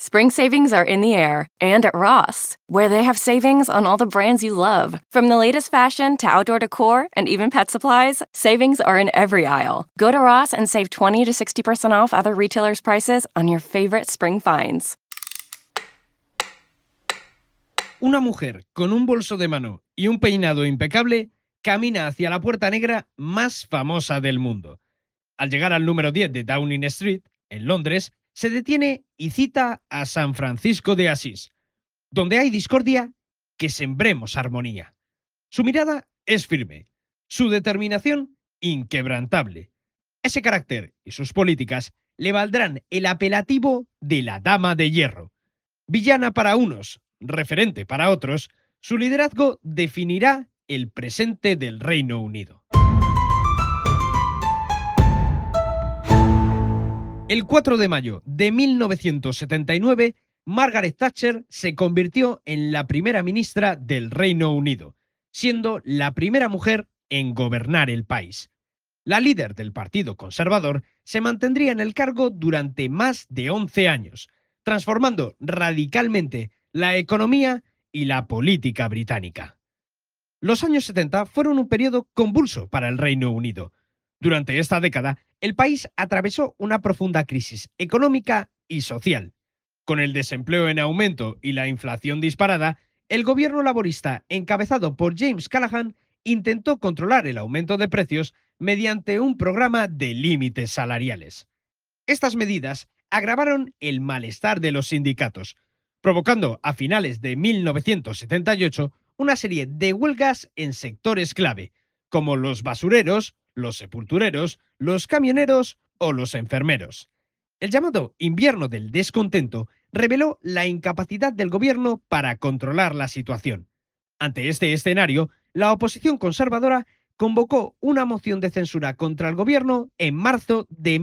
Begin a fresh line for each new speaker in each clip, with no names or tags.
Spring savings are in the air and at Ross, where they have savings on all the brands you love. From the latest fashion to outdoor decor and even pet supplies, savings are in every aisle. Go to Ross and save 20 to 60% off other retailers' prices on your favorite spring finds.
Una mujer con un bolso de mano y un peinado impecable camina hacia la puerta negra más famosa del mundo. Al llegar al número 10 de Downing Street, en Londres, se detiene y cita a San Francisco de Asís. Donde hay discordia, que sembremos armonía. Su mirada es firme, su determinación inquebrantable. Ese carácter y sus políticas le valdrán el apelativo de la Dama de Hierro. Villana para unos, referente para otros, su liderazgo definirá el presente del Reino Unido. El 4 de mayo de 1979, Margaret Thatcher se convirtió en la primera ministra del Reino Unido, siendo la primera mujer en gobernar el país. La líder del Partido Conservador se mantendría en el cargo durante más de 11 años, transformando radicalmente la economía y la política británica. Los años 70 fueron un periodo convulso para el Reino Unido. Durante esta década, el país atravesó una profunda crisis económica y social. Con el desempleo en aumento y la inflación disparada, el gobierno laborista, encabezado por James Callaghan, intentó controlar el aumento de precios mediante un programa de límites salariales. Estas medidas agravaron el malestar de los sindicatos, provocando a finales de 1978 una serie de huelgas en sectores clave, como los basureros, los sepultureros, los camioneros o los enfermeros. El llamado invierno del descontento reveló la incapacidad del gobierno para controlar la situación. Ante este escenario, la oposición conservadora convocó una moción de censura contra el gobierno en marzo de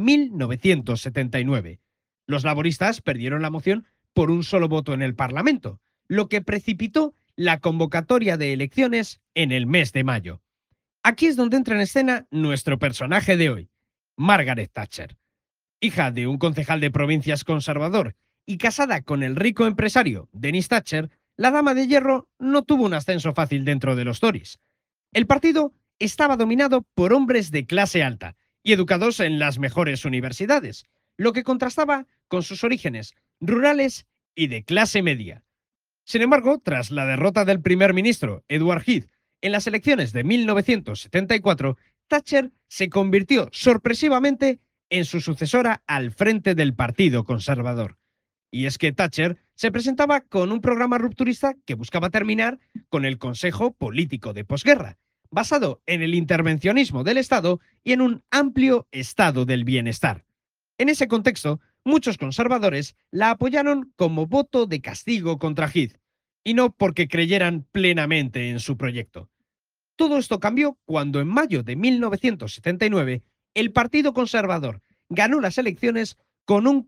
1979. Los laboristas perdieron la moción por un solo voto en el Parlamento, lo que precipitó la convocatoria de elecciones en el mes de mayo. Aquí es donde entra en escena nuestro personaje de hoy, Margaret Thatcher. Hija de un concejal de provincias conservador y casada con el rico empresario Denis Thatcher, la Dama de Hierro no tuvo un ascenso fácil dentro de los Tories. El partido estaba dominado por hombres de clase alta y educados en las mejores universidades, lo que contrastaba con sus orígenes rurales y de clase media. Sin embargo, tras la derrota del primer ministro Edward Heath en las elecciones de 1974, Thatcher se convirtió sorpresivamente en su sucesora al frente del Partido Conservador. Y es que Thatcher se presentaba con un programa rupturista que buscaba terminar con el Consejo Político de posguerra, basado en el intervencionismo del Estado y en un amplio estado del bienestar. En ese contexto, muchos conservadores la apoyaron como voto de castigo contra Heath, y no porque creyeran plenamente en su proyecto. Todo esto cambió cuando en mayo de 1979 el Partido Conservador ganó las elecciones con un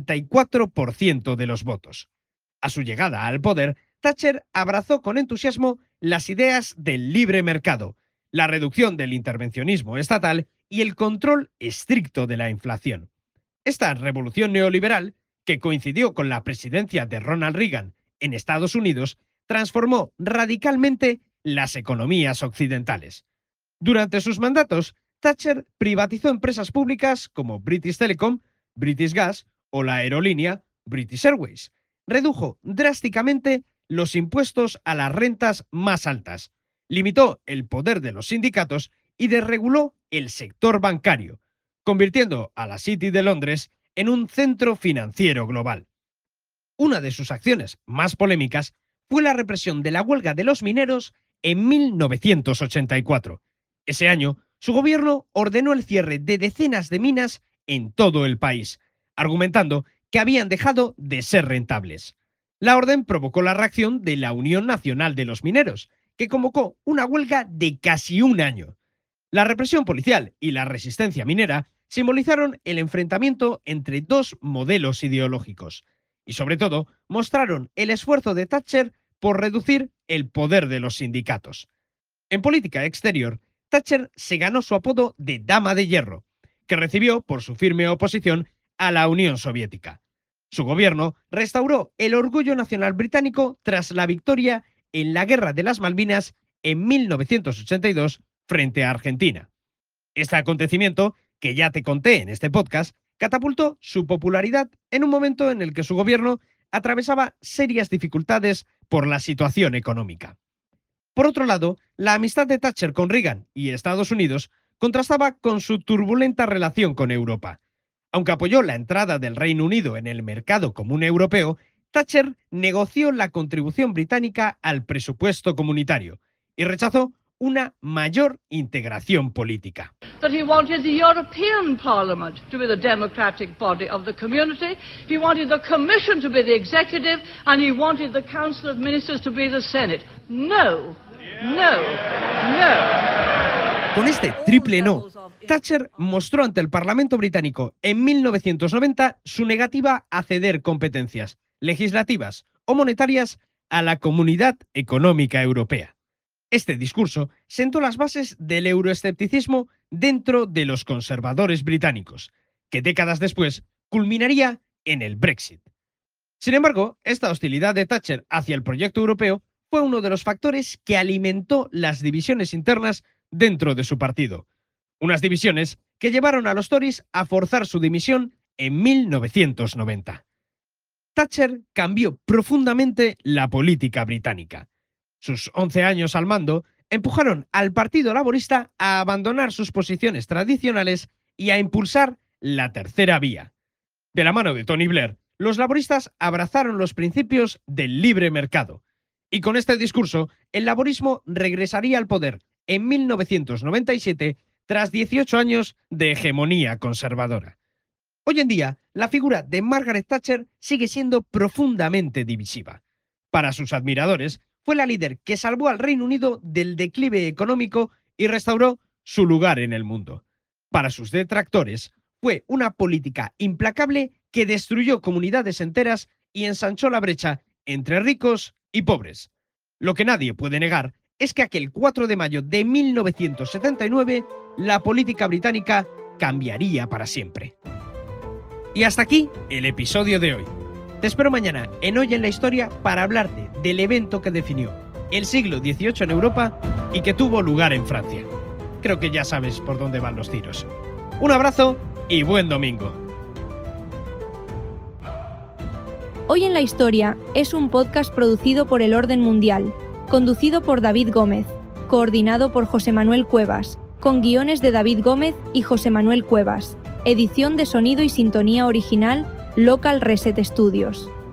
44% de los votos. A su llegada al poder, Thatcher abrazó con entusiasmo las ideas del libre mercado, la reducción del intervencionismo estatal y el control estricto de la inflación. Esta revolución neoliberal, que coincidió con la presidencia de Ronald Reagan en Estados Unidos, transformó radicalmente las economías occidentales. Durante sus mandatos, Thatcher privatizó empresas públicas como British Telecom, British Gas o la aerolínea British Airways. Redujo drásticamente los impuestos a las rentas más altas, limitó el poder de los sindicatos y desreguló el sector bancario, convirtiendo a la City de Londres en un centro financiero global. Una de sus acciones más polémicas fue la represión de la huelga de los mineros en 1984. Ese año, su gobierno ordenó el cierre de decenas de minas en todo el país, argumentando que habían dejado de ser rentables. La orden provocó la reacción de la Unión Nacional de los Mineros, que convocó una huelga de casi un año. La represión policial y la resistencia minera simbolizaron el enfrentamiento entre dos modelos ideológicos y, sobre todo, mostraron el esfuerzo de Thatcher por reducir el poder de los sindicatos. En política exterior, Thatcher se ganó su apodo de Dama de Hierro, que recibió por su firme oposición a la Unión Soviética. Su gobierno restauró el orgullo nacional británico tras la victoria en la Guerra de las Malvinas en 1982 frente a Argentina. Este acontecimiento, que ya te conté en este podcast, catapultó su popularidad en un momento en el que su gobierno atravesaba serias dificultades por la situación económica. Por otro lado, la amistad de Thatcher con Reagan y Estados Unidos contrastaba con su turbulenta relación con Europa. Aunque apoyó la entrada del Reino Unido en el mercado común europeo, Thatcher negoció la contribución británica al presupuesto comunitario y rechazó una mayor integración política.
That he wanted the European Parliament to be the democratic body of the community, he wanted the Commission to be the executive, and he wanted the Council of Ministers to be the Senate. No, no, no.
Con este triple no, Thatcher mostró ante el Parlamento británico en 1990 su negativa a ceder competencias legislativas o monetarias a la Comunidad Económica Europea. Este discurso sentó las bases del euroescepticismo dentro de los conservadores británicos, que décadas después culminaría en el Brexit. Sin embargo, esta hostilidad de Thatcher hacia el proyecto europeo fue uno de los factores que alimentó las divisiones internas dentro de su partido. Unas divisiones que llevaron a los Tories a forzar su dimisión en 1990. Thatcher cambió profundamente la política británica. Sus 11 años al mando empujaron al Partido Laborista a abandonar sus posiciones tradicionales y a impulsar la tercera vía. De la mano de Tony Blair, los laboristas abrazaron los principios del libre mercado. Y con este discurso, el laborismo regresaría al poder en 1997 tras 18 años de hegemonía conservadora. Hoy en día, la figura de Margaret Thatcher sigue siendo profundamente divisiva. Para sus admiradores, fue la líder que salvó al Reino Unido del declive económico y restauró su lugar en el mundo. Para sus detractores, fue una política implacable que destruyó comunidades enteras y ensanchó la brecha entre ricos y pobres. Lo que nadie puede negar es que aquel 4 de mayo de 1979 la política británica cambiaría para siempre. Y hasta aquí el episodio de hoy. Te espero mañana en Hoy en la Historia para hablarte del evento que definió el siglo XVIII en Europa y que tuvo lugar en Francia. Creo que ya sabes por dónde van los tiros. Un abrazo y buen domingo.
Hoy en la Historia es un podcast producido por El Orden Mundial, conducido por David Gómez, coordinado por José Manuel Cuevas, con guiones de David Gómez y José Manuel Cuevas, edición de sonido y sintonía original Local Reset Studios.